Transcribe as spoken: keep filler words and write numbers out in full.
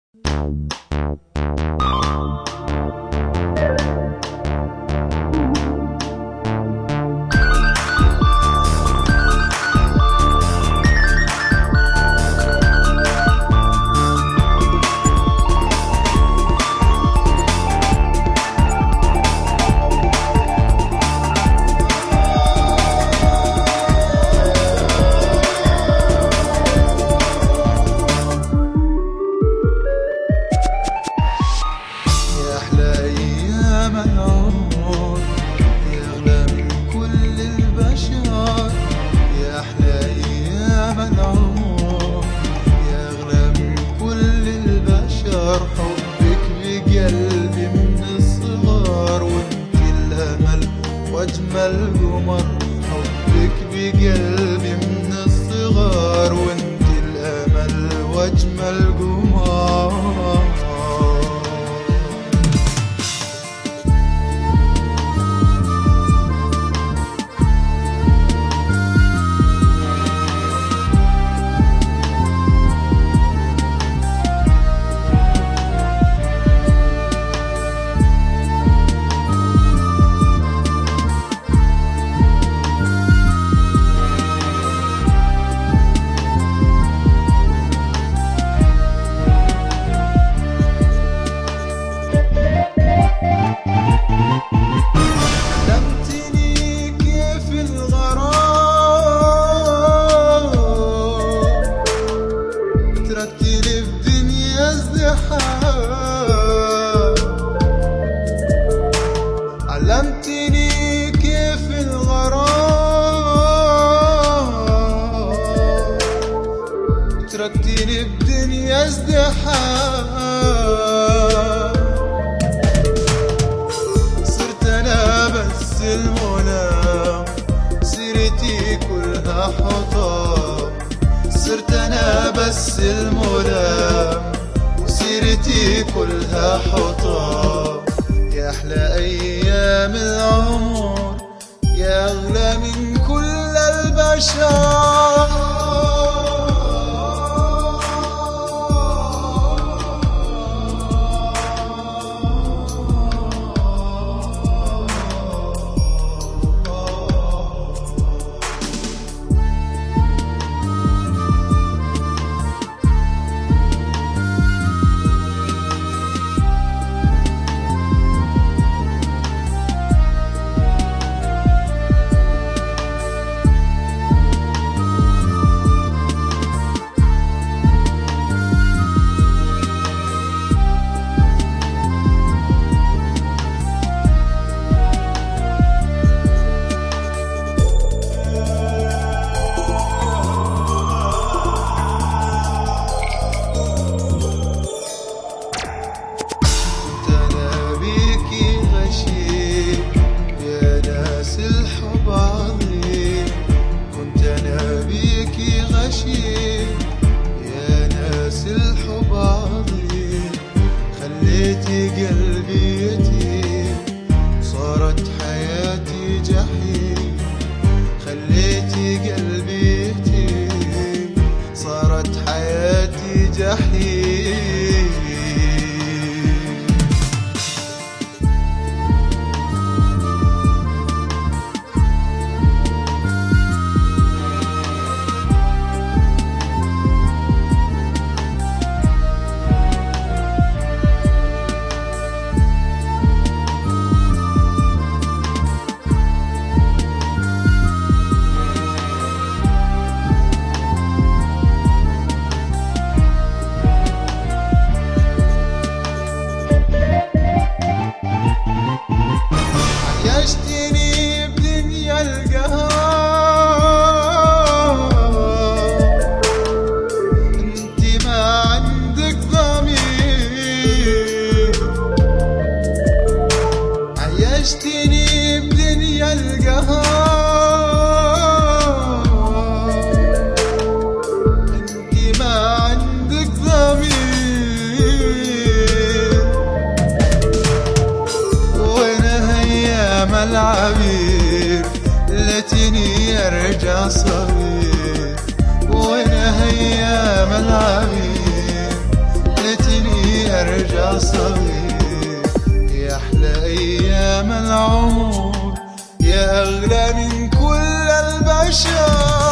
واجمل قمر حبك بقلبي من الصغر، وانت الامل واجمل قمر. علمتني كيف الغرام، تركتني بدنيا ازدحام. صرت انا بس المنام، سيرتي كلها حطام. صرت انا بس المنام، سيرتي كلها حطام. يا أحلى أيام العمر، يا أغلى من كل البشر. يا ناس الحب عظيم، خليتي قلبي يتيم، صارت حياتي جحيم. خليتي قلبي يتيم، صارت حياتي جحيم. عيشتني بدنيا القهر، انتي ما عندك ضمير. عيشتني بدنيا القهر، انتي ما عندك ضمير. وانا ايام العبير لتني ارجع صغير. وانا ايام العبير لتني يا صغير، يا أحلى أيام العمر، يا أغلى من كل البشر.